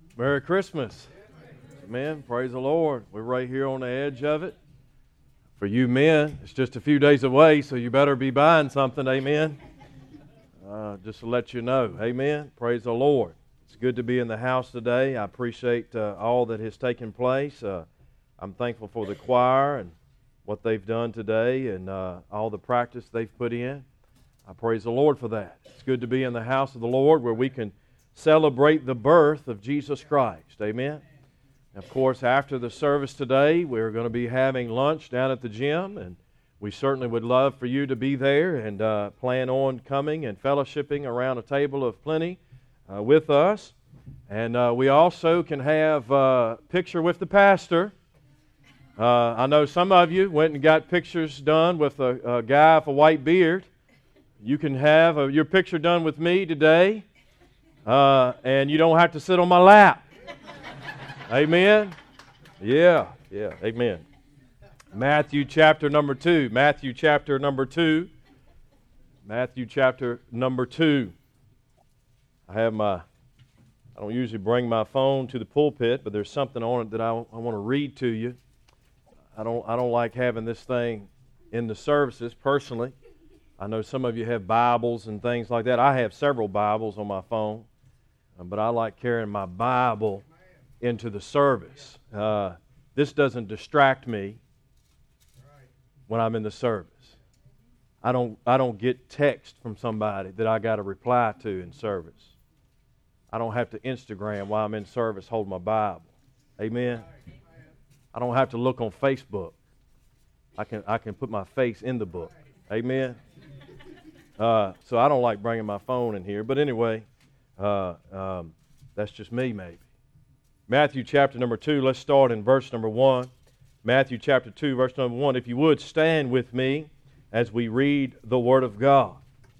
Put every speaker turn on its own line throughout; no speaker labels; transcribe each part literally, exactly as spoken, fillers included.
Merry Christmas. Amen. Praise the Lord. We're right here on the edge of it. For you men, it's just a few days away, so you better be buying something. Amen. Uh, just to let you know. Amen. Praise the Lord. It's good to be in the house today. I appreciate uh, all that has taken place. Uh, I'm thankful for the choir and what they've done today and uh, all the practice they've put in. I praise the Lord for that. It's good to be in the house of the Lord where we can celebrate the birth of Jesus Christ. Amen. Of course, after the service today, we're going to be having lunch down at the gym, and we certainly would love for you to be there and uh, plan on coming and fellowshipping around a table of plenty uh, with us. And uh, we also can have a picture with the pastor. Uh, I know some of you went and got pictures done with a, a guy with a white beard. You can have a, your picture done with me today, uh, and you don't have to sit on my lap. Amen? Yeah, yeah, amen. Matthew chapter number two. Matthew chapter number two. Matthew chapter number two. I have my, I don't usually bring my phone to the pulpit, but there's something on it that I, I want to read to you. I don't, I don't like having this thing in the services personally. I know some of you have Bibles and things like that. I have several Bibles on my phone, but I like carrying my Bible into the service. Uh, this doesn't distract me when I'm in the service. I don't I don't get text from somebody that I got to reply to in service. I don't have to Instagram while I'm in service holding my Bible. Amen. I don't have to look on Facebook. I can I can put my face in the book. Amen. Uh, so I don't like bringing my phone in here. But anyway, uh, um, that's just me maybe. Matthew chapter number two, let's start in verse number one. Matthew chapter two, verse number one. If you would, stand with me as we read the Word of God.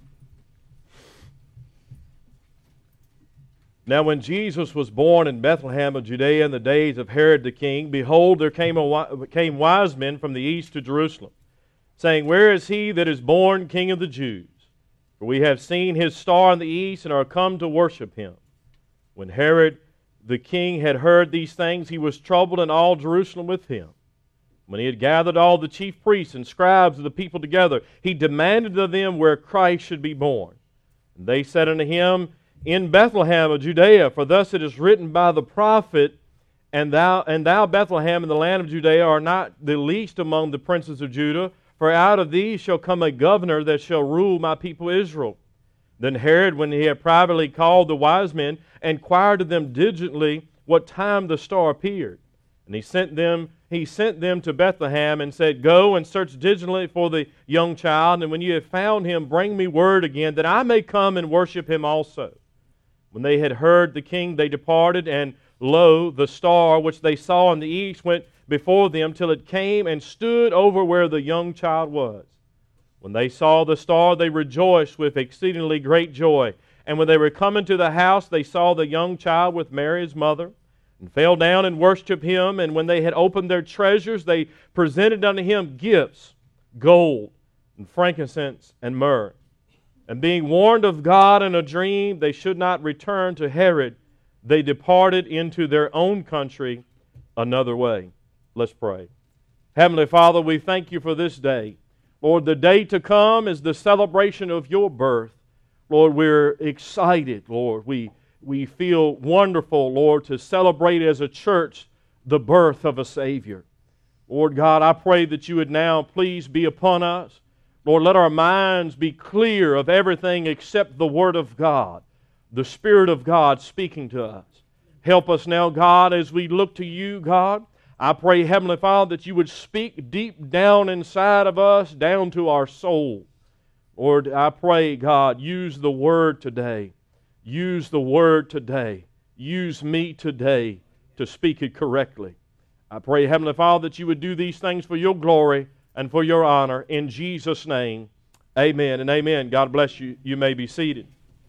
Now when Jesus was born in Bethlehem of Judea in the days of Herod the king, behold, there came, a, came wise men from the east to Jerusalem, saying, Where is he that is born King of the Jews? For we have seen his star in the east and are come to worship him. When Herod the king had heard these things, he was troubled, and all Jerusalem with him. When he had gathered all the chief priests and scribes of the people together, he demanded of them where Christ should be born. And they said unto him, In Bethlehem of Judea, for thus it is written by the prophet, And thou, and thou Bethlehem in the land of Judea, art not the least among the princes of Judah, for out of thee shall come a governor that shall rule my people Israel. Then Herod, when he had privately called the wise men, inquired of them diligently what time the star appeared. And he sent them, he sent them to Bethlehem and said, Go and search diligently for the young child, and when you have found him, bring me word again, that I may come and worship him also. When they had heard the king, they departed, and lo, the star which they saw in the east went before them till it came and stood over where the young child was. When they saw the star, they rejoiced with exceedingly great joy. And when they were come into the house, they saw the young child with Mary his mother, and fell down and worshipped him. And when they had opened their treasures, they presented unto him gifts, gold, and frankincense, and myrrh. And being warned of God in a dream, they should not return to Herod, they departed into their own country another way. Let's pray. Heavenly Father, we thank you for this day. Lord, the day to come is the celebration of your birth. Lord, we're excited, Lord. We, we feel wonderful, Lord, to celebrate as a church the birth of a Savior. Lord God, I pray that you would now please be upon us. Lord, let our minds be clear of everything except the Word of God, the Spirit of God speaking to us. Help us now, God, as we look to you, God. I pray, Heavenly Father, that you would speak deep down inside of us, down to our soul. Lord, I pray, God, use the Word today. Use the Word today. Use me today to speak it correctly. I pray, Heavenly Father, that you would do these things for your glory and for your honor. In Jesus' name, amen and amen. God bless you. You may be seated.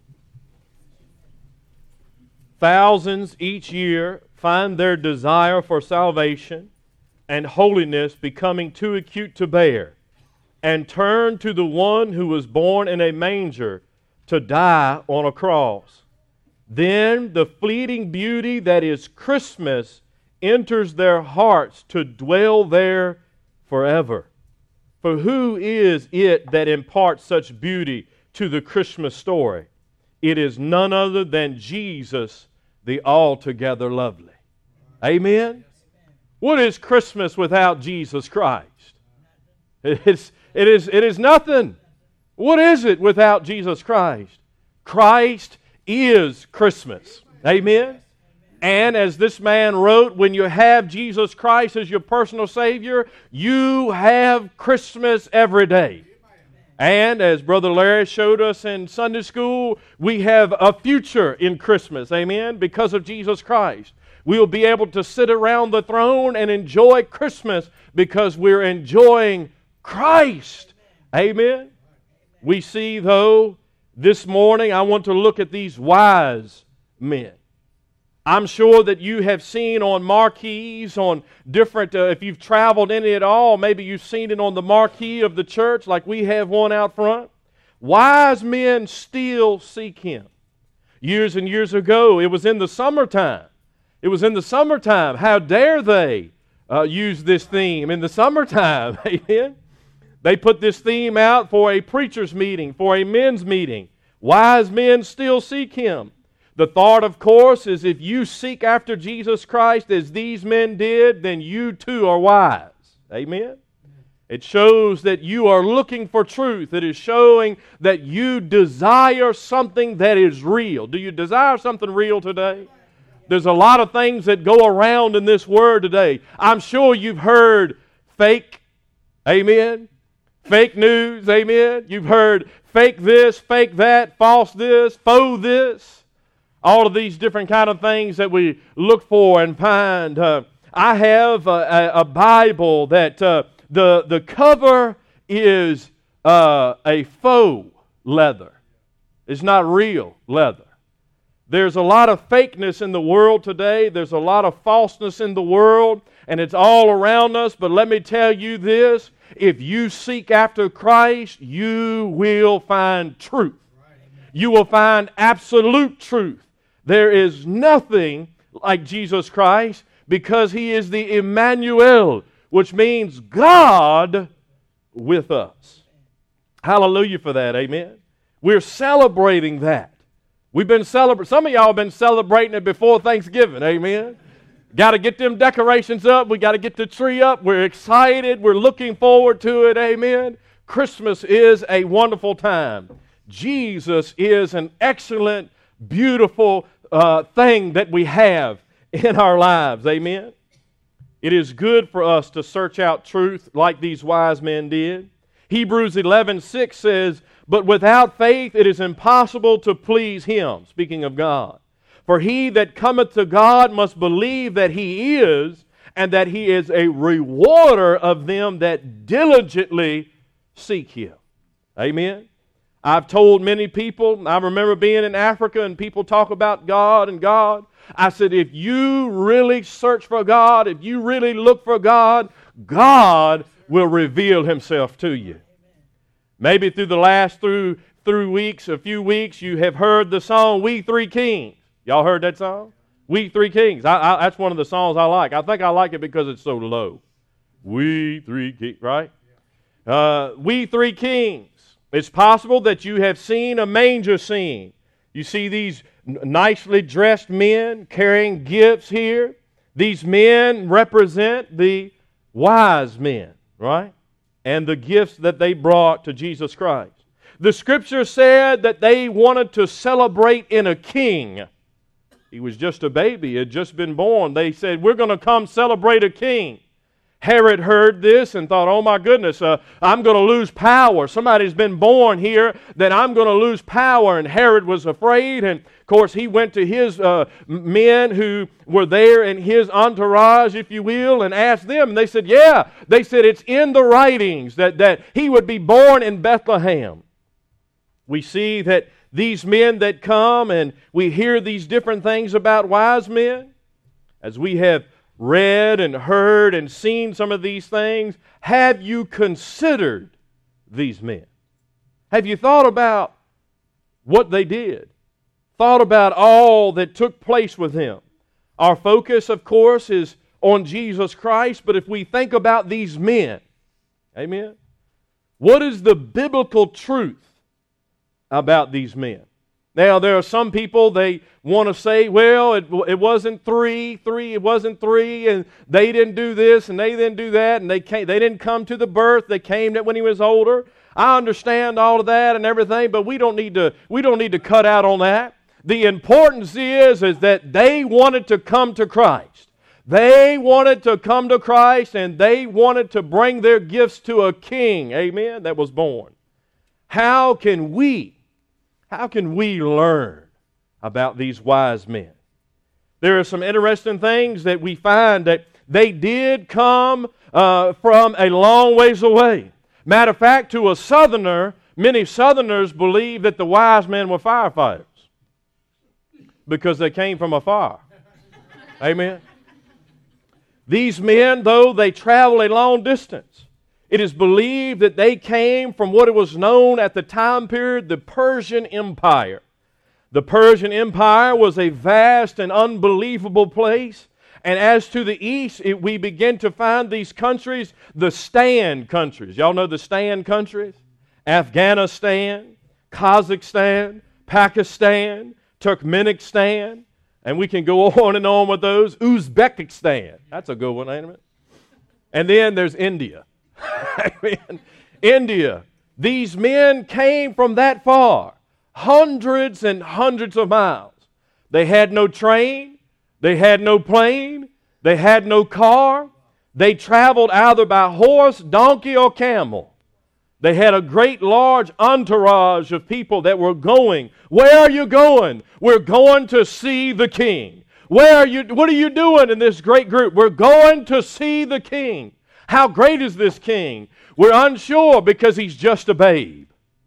Thousands each year find their desire for salvation and holiness becoming too acute to bear, and turn to the one who was born in a manger to die on a cross. Then the fleeting beauty that is Christmas enters their hearts to dwell there forever. For who is it that imparts such beauty to the Christmas story? It is none other than Jesus, the altogether lovely. Amen? What is Christmas without Jesus Christ? It is, it is, it is nothing. What is it without Jesus Christ? Christ is Christmas. Amen? And as this man wrote, when you have Jesus Christ as your personal Savior, you have Christmas every day. And as Brother Larry showed us in Sunday school, we have a future in Christmas. Amen? Because of Jesus Christ. We'll be able to sit around the throne and enjoy Christmas because we're enjoying Christ. Amen? We see, though, this morning I want to look at these wise men. I'm sure that you have seen on marquees, on different, uh, if you've traveled any at all, maybe you've seen it on the marquee of the church like we have one out front. Wise men still seek Him. Years and years ago, it was in the summertime. It was in the summertime. How dare they uh, use this theme in the summertime? Amen. They put this theme out for a preacher's meeting, for a men's meeting. Wise men still seek Him. The thought, of course, is if you seek after Jesus Christ as these men did, then you too are wise. Amen? It shows that you are looking for truth. It is showing that you desire something that is real. Do you desire something real today? There's a lot of things that go around in this word today. I'm sure you've heard fake, amen, fake news, amen. You've heard fake this, fake that, false this, faux this. All of these different kind of things that we look for and find. Uh, I have a, a, a Bible that uh, the, the cover is uh, a faux leather. It's not real leather. There's a lot of fakeness in the world today. There's a lot of falseness in the world, and it's all around us. But let me tell you this, if you seek after Christ, you will find truth. You will find absolute truth. There is nothing like Jesus Christ because He is the Emmanuel, which means God with us. Hallelujah for that, amen. We're celebrating that. We've been celebrating, some of y'all have been celebrating it before Thanksgiving, amen. Got to get them decorations up. We got to get the tree up. We're excited. We're looking forward to it, amen. Christmas is a wonderful time. Jesus is an excellent, beautiful uh, thing that we have in our lives. Amen? It is good for us to search out truth like these wise men did. Hebrews eleven six says, "But without faith it is impossible to please Him," speaking of God. "For he that cometh to God must believe that He is, and that He is a rewarder of them that diligently seek Him." Amen? I've told many people, I remember being in Africa and people talk about God and God. I said, if you really search for God, if you really look for God, God will reveal Himself to you. Maybe through the last through, through weeks, a few weeks, you have heard the song, "We Three Kings." Y'all heard that song? "We Three Kings." I, I, that's one of the songs I like. I think I like it because it's so low. We Three Kings, right? Uh, "We Three Kings." It's possible that you have seen a manger scene. You see these nicely dressed men carrying gifts here. These men represent the wise men, right? And the gifts that they brought to Jesus Christ. The Scripture said that they wanted to celebrate in a king. He was just a baby, he had just been born. They said, we're going to come celebrate a king. Herod heard this and thought, oh my goodness, uh, I'm going to lose power. Somebody's been born here that I'm going to lose power. And Herod was afraid. And of course, he went to his uh, men who were there in his entourage, if you will, and asked them. And they said, yeah. They said, it's in the writings that, that he would be born in Bethlehem. We see that these men that come and we hear these different things about wise men, as we have read and heard and seen some of these things, have you considered these men? Have you thought about what they did thought about all that took place with him. Our focus, of course, is on Jesus Christ, but if we think about these men, amen, what is the biblical truth about these men? Now, there are some people, they want to say, well, it, it wasn't three, three, it wasn't three, and they didn't do this, and they didn't do that, and they came, they didn't come to the birth, they came when he was older. I understand all of that and everything, but we don't need to, we don't need to cut out on that. The importance is, is that they wanted to come to Christ. They wanted to come to Christ, and they wanted to bring their gifts to a king, amen, that was born. How can we How can we learn about these wise men? There are some interesting things that we find that they did come uh, from a long ways away. Matter of fact, to a southerner, many southerners believe that the wise men were firefighters because they came from afar. Amen. These men, though they traveled a long distance, it is believed that they came from what it was known at the time period, the Persian Empire. The Persian Empire was a vast and unbelievable place. And as to the east, it, we begin to find these countries, the Stan countries. Y'all know the Stan countries? Afghanistan, Kazakhstan, Pakistan, Turkmenistan. And we can go on and on with those. Uzbekistan. That's a good one, ain't it? And then there's India. Amen. India. These men came from that far, hundreds and hundreds of miles. They had no train, they had no plane, they had no car. They traveled either by horse, donkey, or camel. They had a great large entourage of people that were going. Where are you going? We're going to see the king. Where are you? What are you doing in this great group? We're going to see the king. How great is this king? We're unsure because he's just a babe.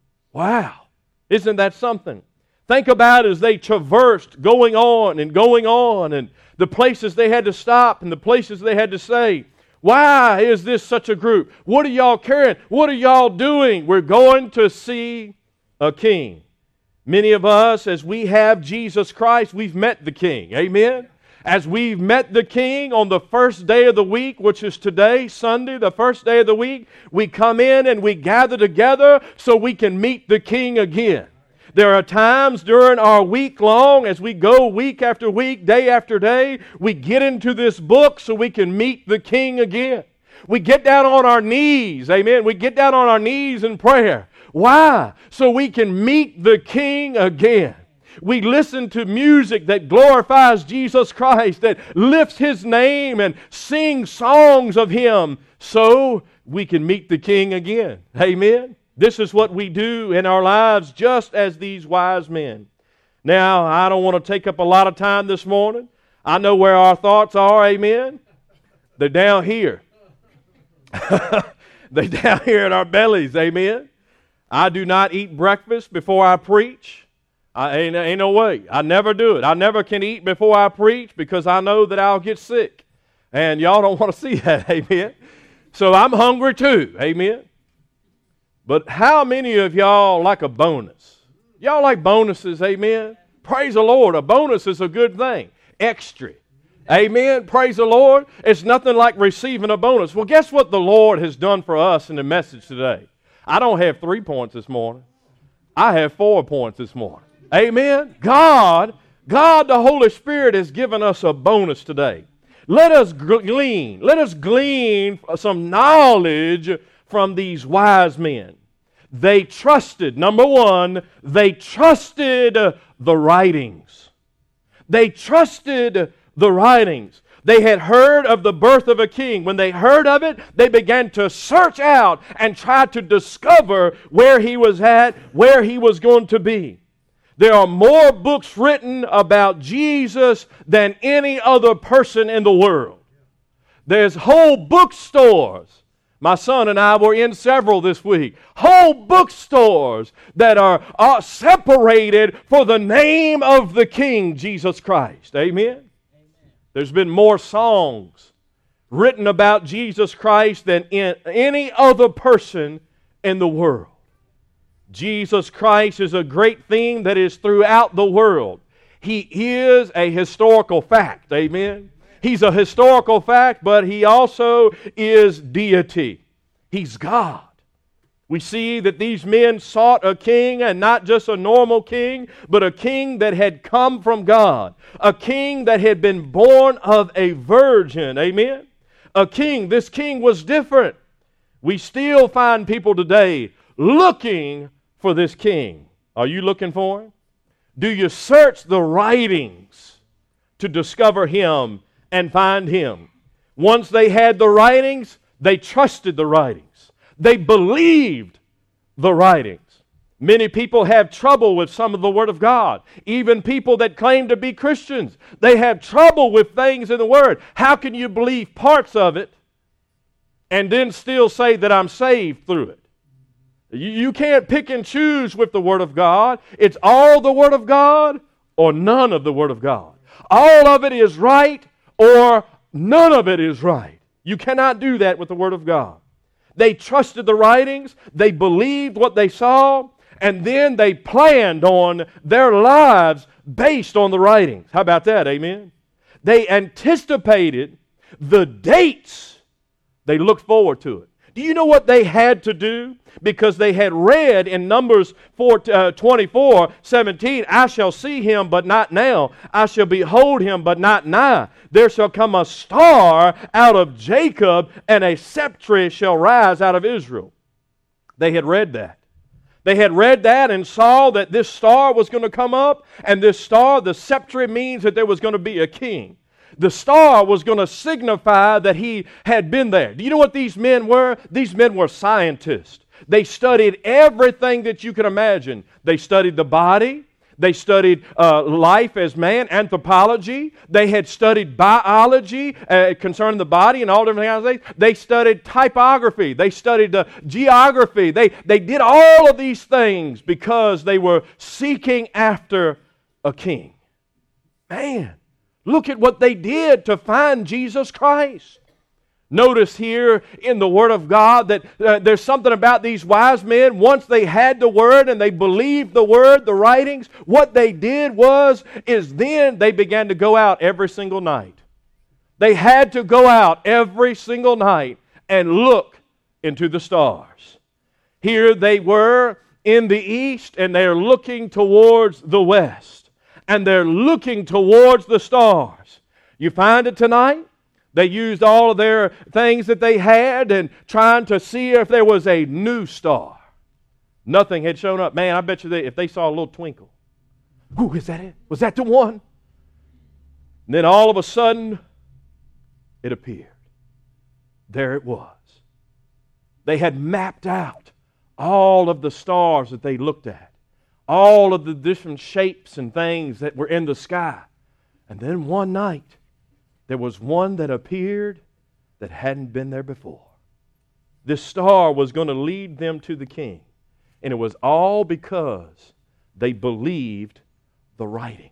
Wow. Isn't that something? Think about as they traversed going on and going on and the places they had to stop and the places they had to say. Why is this such a group? What are y'all carrying? What are y'all doing? We're going to see a king. Many of us, as we have Jesus Christ, we've met the king. Amen? As we've met the King on the first day of the week, which is today, Sunday, the first day of the week, we come in and we gather together so we can meet the King again. There are times during our week long, as we go week after week, day after day, we get into this book so we can meet the King again. We get down on our knees, amen. We get down on our knees in prayer. Why? So we can meet the King again. We listen to music that glorifies Jesus Christ, that lifts His name and sing songs of Him so we can meet the King again. Amen? This is what we do in our lives just as these wise men. Now, I don't want to take up a lot of time this morning. I know where our thoughts are, amen? They're down here. They're down here in our bellies, amen? I do not eat breakfast before I preach. I ain't, ain't no way. I never do it. I never can eat before I preach because I know that I'll get sick. And y'all don't want to see that, amen? So I'm hungry too, amen? But how many of y'all like a bonus? Y'all like bonuses, amen? Praise the Lord. A bonus is a good thing. Extra. Amen. Praise the Lord. It's nothing like receiving a bonus. Well, guess what the Lord has done for us in the message today? I don't have three points this morning. I have four points this morning. Amen. God, God the Holy Spirit has given us a bonus today. Let us glean, let us glean some knowledge from these wise men. They trusted, number one, they trusted the writings. They trusted the writings. They had heard of the birth of a king. When they heard of it, they began to search out and try to discover where he was at, where he was going to be. There are more books written about Jesus than any other person in the world. There's whole bookstores. My son and I were in several this week. Whole bookstores that are, are separated for the name of the King, Jesus Christ. Amen? Amen. There's been more songs written about Jesus Christ than in any other person in the world. Jesus Christ is a great theme that is throughout the world. He is a historical fact. Amen. He's a historical fact, but He also is deity. He's God. We see that these men sought a king, and not just a normal king, but a king that had come from God. A king that had been born of a virgin. Amen. A king. This king was different. We still find people today looking for this king. Are you looking for him? Do you search the writings to discover him and find him? Once they had the writings, they trusted the writings. They believed the writings. Many people have trouble with some of the Word of God. Even people that claim to be Christians, they have trouble with things in the Word. How can you believe parts of it and then still say that I'm saved through it? You, you can't pick and choose with the Word of God. It's all the Word of God or none of the Word of God. All of it is right or none of it is right. You cannot do that with the Word of God. They trusted the writings, they believed what they saw, and then they planned on their lives based on the writings. How about that? Amen? They anticipated the dates. They looked forward to it. Do you know what they had to do? Because they had read in Numbers twenty-four seventeen, I shall see him, but not now. I shall behold him, but not nigh. There shall come a star out of Jacob, and a sceptre shall rise out of Israel. They had read that. They had read that and saw that this star was going to come up, and this star, the sceptre, means that there was going to be a king. The star was going to signify that he had been there. Do you know what these men were? These men were scientists. They studied everything that you can imagine. They studied the body. They studied uh, life as man, anthropology. They had studied biology uh, concerning the body and all different kinds of things. They studied typography. They studied uh, geography. They, they did all of these things because they were seeking after a king. Man, look at what they did to find Jesus Christ. Notice here in the Word of God that uh, there's something about these wise men. Once they had the Word and they believed the Word, the writings, what they did was, is then they began to go out every single night. They had to go out every single night and look into the stars. Here they were in the east and they're looking towards the west. And they're looking towards the stars. You find it tonight? They used all of their things that they had and trying to see if there was a new star. Nothing had shown up. Man, I bet you they, if they saw a little twinkle. Ooh, is that it? Was that the one? And then all of a sudden, it appeared. There it was. They had mapped out all of the stars that they looked at. All of the different shapes and things that were in the sky. And then one night, there was one that appeared that hadn't been there before. This star was going to lead them to the king. And it was all because they believed the writings.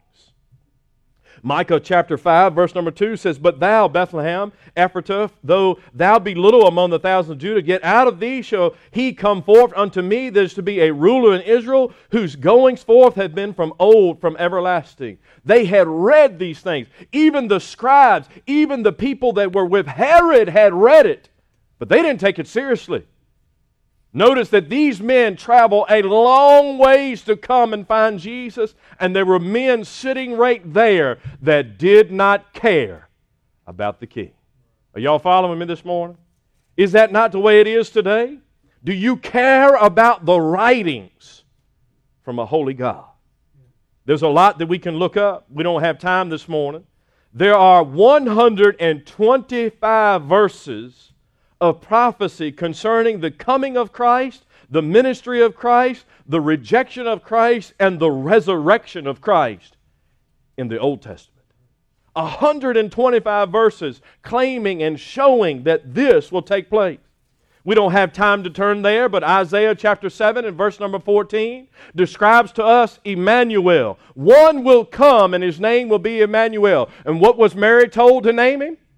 Micah chapter five, verse number two says, But thou, Bethlehem, Ephratah, though thou be little among the thousands of Judah, yet out of thee shall he come forth unto me that is to be a ruler in Israel, whose goings forth have been from old, from everlasting. They had read these things. Even the scribes, even the people that were with Herod had read it, but they didn't take it seriously. Notice that these men travel a long ways to come and find Jesus, and there were men sitting right there that did not care about the king. Are y'all following me this morning? Is that not the way it is today? Do you care about the writings from a holy God? There's a lot that we can look up. We don't have time this morning. There are one hundred twenty-five verses of prophecy concerning the coming of Christ, the ministry of Christ, the rejection of Christ, and the resurrection of Christ in the Old Testament. one hundred twenty-five verses claiming and showing that this will take place. We don't have time to turn there, but Isaiah chapter seven and verse number fourteen describes to us Emmanuel. One will come and his name will be Emmanuel. And what was Mary told to name him?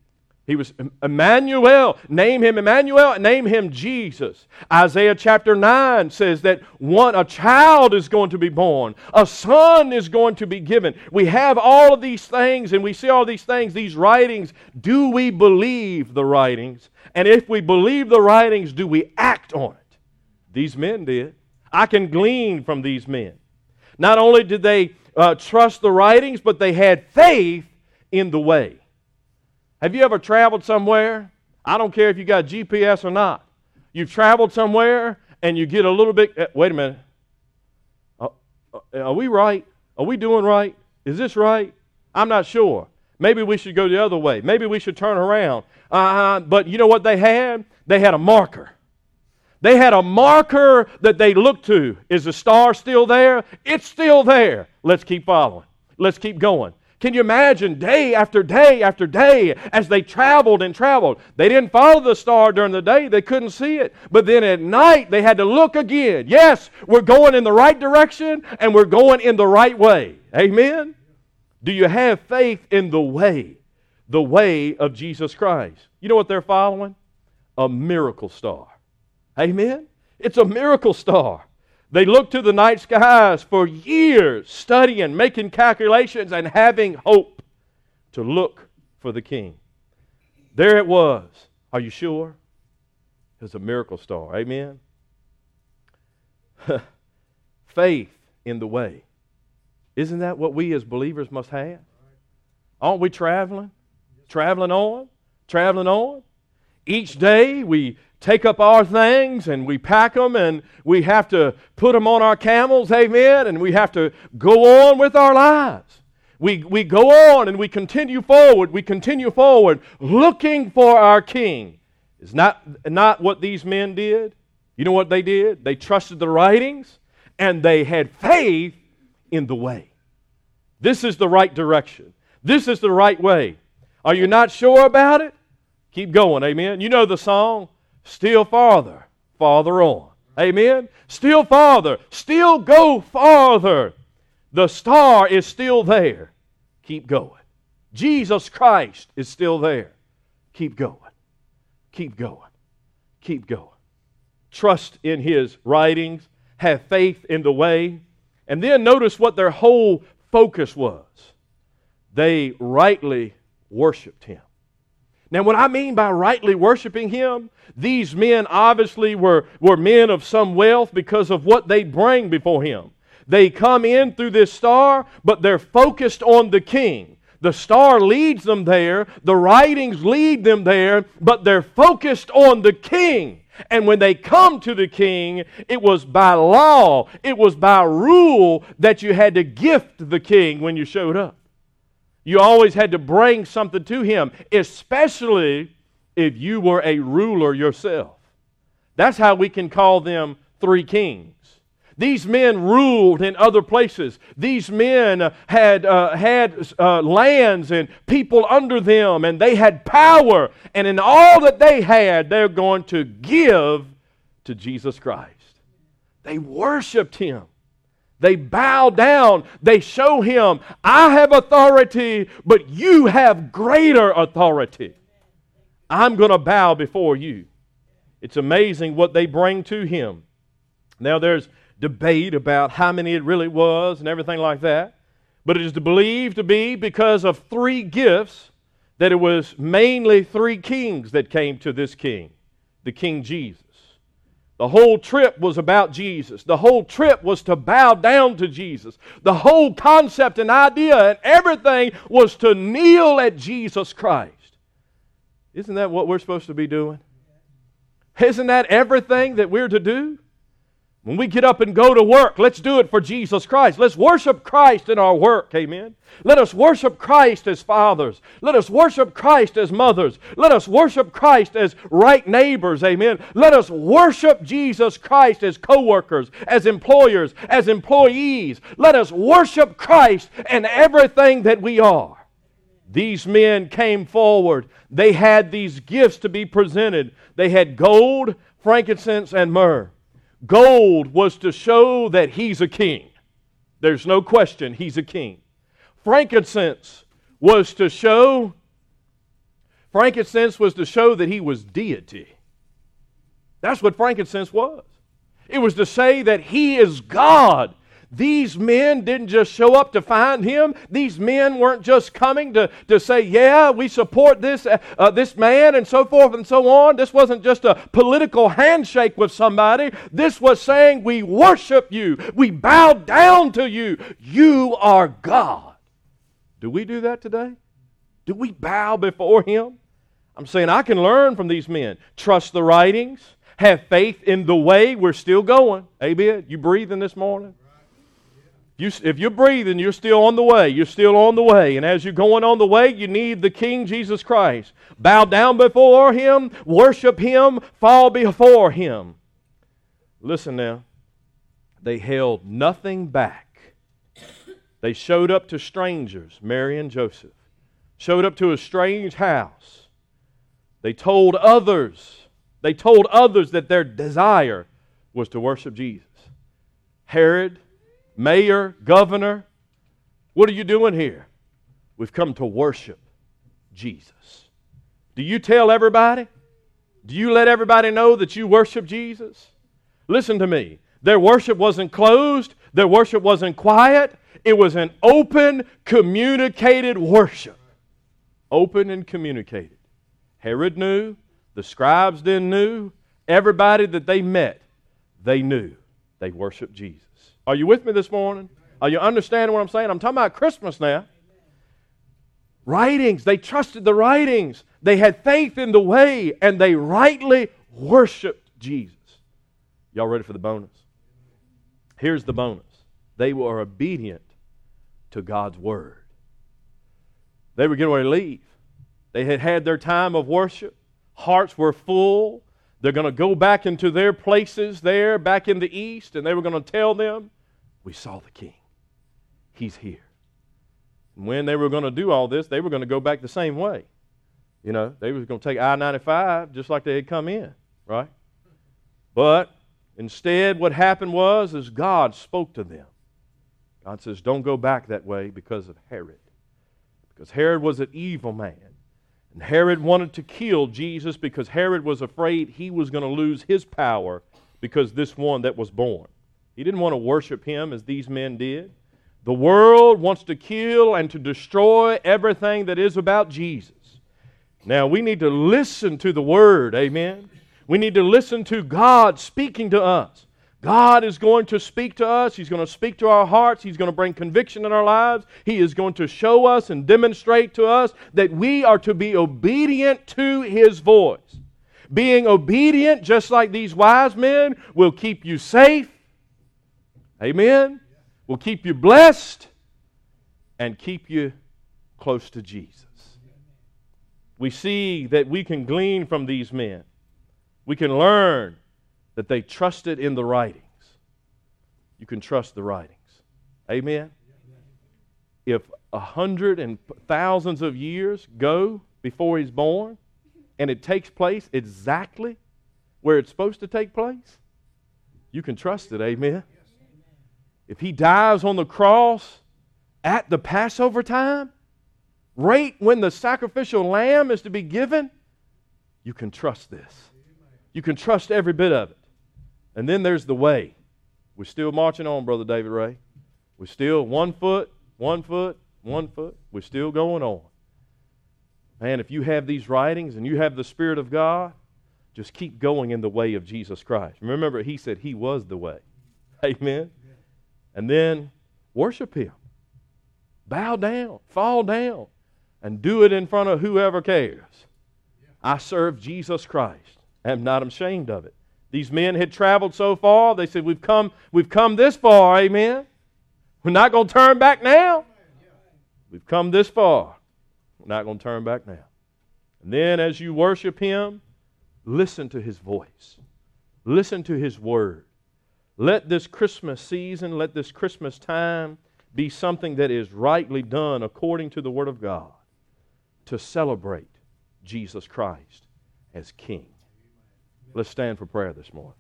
He was Emmanuel. Name him Emmanuel. Name him Jesus. Isaiah chapter nine says that one, a child is going to be born. A son is going to be given. We have all of these things and we see all these things, these writings. Do we believe the writings? And if we believe the writings, do we act on it? These men did. I can glean from these men. Not only did they uh, trust the writings, but they had faith in the way. Have you ever traveled somewhere? I don't care if you got G P S or not. You've traveled somewhere and you get a little bit, uh, wait a minute. Uh, uh, are we right? Are we doing right? Is this right? I'm not sure. Maybe we should go the other way. Maybe we should turn around. Uh, but you know what they had? They had a marker. They had a marker that they looked to. Is the star still there? It's still there. Let's keep following. Let's keep going. Can you imagine day after day after day as they traveled and traveled? They didn't follow the star during the day. They couldn't see it. But then at night they had to look again. Yes, we're going in the right direction and we're going in the right way. Amen? Do you have faith in the way? The way of Jesus Christ. You know what they're following? A miracle star. Amen? It's a miracle star. They looked to the night skies for years, studying, making calculations, and having hope to look for the King. There it was. Are you sure? It was a miracle star. Amen? Faith in the way. Isn't that what we as believers must have? Aren't we traveling? Traveling on? Traveling on? Each day we take up our things and we pack them and we have to put them on our camels, amen, and we have to go on with our lives. We, we go on and we continue forward, we continue forward looking for our King. It's not, not what these men did. You know what they did? They trusted the writings and they had faith in the way. This is the right direction. This is the right way. Are you not sure about it? Keep going, amen. You know the song, still farther, farther on. Amen? Still farther, still go farther. The star is still there. Keep going. Jesus Christ is still there. Keep going. Keep going. Keep going. Trust in His writings. Have faith in the way. And then notice what their whole focus was. They rightly worshiped Him. Now, what I mean by rightly worshiping Him, these men obviously were, were men of some wealth because of what they bring before Him. They come in through this star, but they're focused on the King. The star leads them there, the writings lead them there, but they're focused on the King. And when they come to the King, it was by law, it was by rule that you had to gift the King when you showed up. You always had to bring something to Him, especially if you were a ruler yourself. That's how we can call them three kings. These men ruled in other places. These men had uh, had uh, lands and people under them, and they had power. And in all that they had, they're going to give to Jesus Christ. They worshiped Him. They bow down. They show Him, I have authority, but you have greater authority. I'm going to bow before you. It's amazing what they bring to Him. Now there's debate about how many it really was and everything like that. But it is believed to be because of three gifts that it was mainly three kings that came to this king, the King Jesus. The whole trip was about Jesus. The whole trip was to bow down to Jesus. The whole concept and idea and everything was to kneel at Jesus Christ. Isn't that what we're supposed to be doing? Isn't that everything that we're to do? When we get up and go to work, let's do it for Jesus Christ. Let's worship Christ in our work, amen. Let us worship Christ as fathers. Let us worship Christ as mothers. Let us worship Christ as right neighbors, amen. Let us worship Jesus Christ as co-workers, as employers, as employees. Let us worship Christ in everything that we are. These men came forward. They had these gifts to be presented. They had gold, frankincense, and myrrh. Gold was to show that He's a king. There's no question He's a king. Frankincense was to show Frankincense was to show that he was deity. That's what frankincense was. It was to say that he is God. These men didn't just show up to find him. These men weren't just coming to, to say, yeah, we support this, uh, this man and so forth and so on. This wasn't just a political handshake with somebody. This was saying, we worship you. We bow down to you. You are God. Do we do that today? Do we bow before him? I'm saying I can learn from these men. Trust the writings. Have faith in the way. We're still going. Amen. You breathing this morning? You, if you're breathing, you're still on the way. You're still on the way. And as you're going on the way, you need the King Jesus Christ. Bow down before him, worship him, fall before him. Listen now. They held nothing back. They showed up to strangers, Mary and Joseph. Showed up to a strange house. They told others, they told others that their desire was to worship Jesus. Herod, mayor, governor, what are you doing here? We've come to worship Jesus. Do you tell everybody? Do you let everybody know that you worship Jesus? Listen to me. Their worship wasn't closed. Their worship wasn't quiet. It was an open, communicated worship. Open and communicated. Herod knew. The scribes then knew. Everybody that they met, they knew they worshiped Jesus. Are you with me this morning? Are you understanding what I'm saying? I'm talking about Christmas now. Writings. They trusted the writings. They had faith in the way, and they rightly worshiped Jesus. Y'all ready for the bonus? Here's the bonus. They were obedient to God's Word. They were getting ready to leave. They had had their time of worship. Hearts were full. They're going to go back into their places there, back in the east, and they were going to tell them, we saw the King. He's here. And when they were going to do all this, they were going to go back the same way. You know, they were going to take I ninety-five just like they had come in, right? But instead, what happened was, is God spoke to them. God says, don't go back that way because of Herod. Because Herod was an evil man. And Herod wanted to kill Jesus because Herod was afraid he was going to lose his power because this one that was born. He didn't want to worship him as these men did. The world wants to kill and to destroy everything that is about Jesus. Now, we need to listen to the Word, amen? We need to listen to God speaking to us. God is going to speak to us. He's going to speak to our hearts. He's going to bring conviction in our lives. He is going to show us and demonstrate to us that we are to be obedient to His voice. Being obedient, just like these wise men, will keep you safe. Amen? Will keep you blessed and keep you close to Jesus. We see that we can glean from these men. We can learn that they trusted in the writings. You can trust the writings. Amen? If a hundred and thousands of years go before He's born, and it takes place exactly where it's supposed to take place, you can trust it. Amen? If He dies on the cross at the Passover time, right when the sacrificial lamb is to be given, you can trust this. You can trust every bit of it. And then there's the way. We're still marching on, Brother David Ray. We're still one foot, one foot, one foot. We're still going on. Man, if you have these writings and you have the Spirit of God, just keep going in the way of Jesus Christ. Remember, He said He was the way. Amen? And then worship Him. Bow down, fall down, and do it in front of whoever cares. I serve Jesus Christ. I am not ashamed of it. These men had traveled so far, they said, we've come, we've come this far, amen? We're not going to turn back now. We've come this far. We're not going to turn back now. And then as you worship Him, listen to His voice. Listen to His Word. Let this Christmas season, let this Christmas time be something that is rightly done according to the Word of God to celebrate Jesus Christ as King. Let's stand for prayer this morning.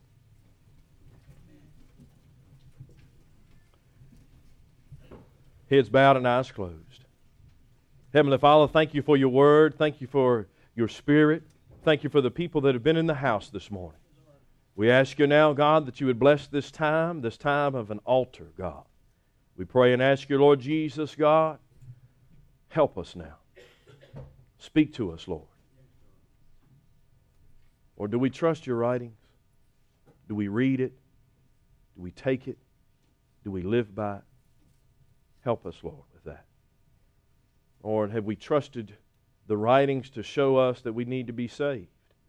Heads bowed and eyes closed. Heavenly Father, thank You for Your Word. Thank You for your Spirit. Thank you for the people that have been in the house this morning. We ask you now, God, that you would bless this time, this time of an altar, God. We pray and ask you, Lord Jesus, God, help us now. Speak to us, Lord. Or do we trust your writings? Do we read it? Do we take it? Do we live by it? Help us, Lord, with that. Or have we trusted the writings to show us that we need to be saved?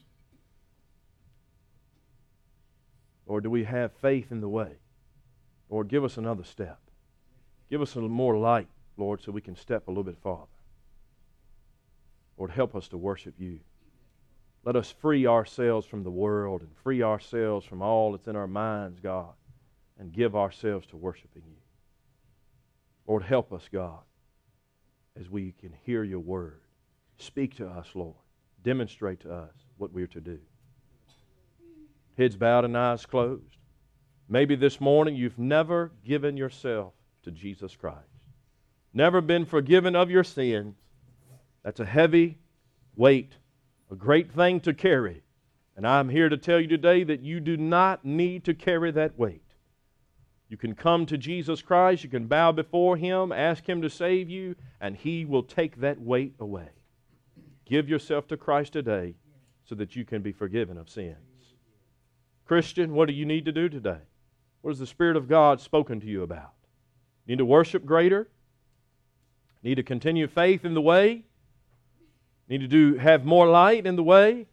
Or do we have faith in the way? Lord, give us another step. Give us a little more light, Lord, so we can step a little bit farther. Lord, help us to worship you. Let us free ourselves from the world and free ourselves from all that's in our minds, God, and give ourselves to worshiping you. Lord, help us, God, as we can hear your word. Speak to us, Lord. Demonstrate to us what we're to do. Heads bowed and eyes closed. Maybe this morning you've never given yourself to Jesus Christ. Never been forgiven of your sins. That's a heavy weight, a great thing to carry. And I'm here to tell you today that you do not need to carry that weight. You can come to Jesus Christ, you can bow before Him, ask Him to save you, and He will take that weight away. Give yourself to Christ today so that you can be forgiven of sins. Christian, what do you need to do today? What has the Spirit of God spoken to you about? Need to worship greater? Need to continue faith in the way? Need to do have more light in the way?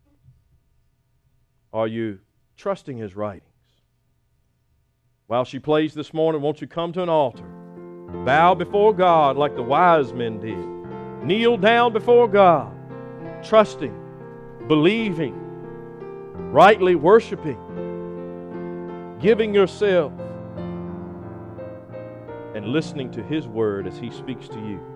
Are you trusting His writings? While she plays this morning, won't you come to an altar? Bow before God like the wise men did. Kneel down before God, trusting, believing, rightly worshiping, giving yourself, and listening to His word as He speaks to you.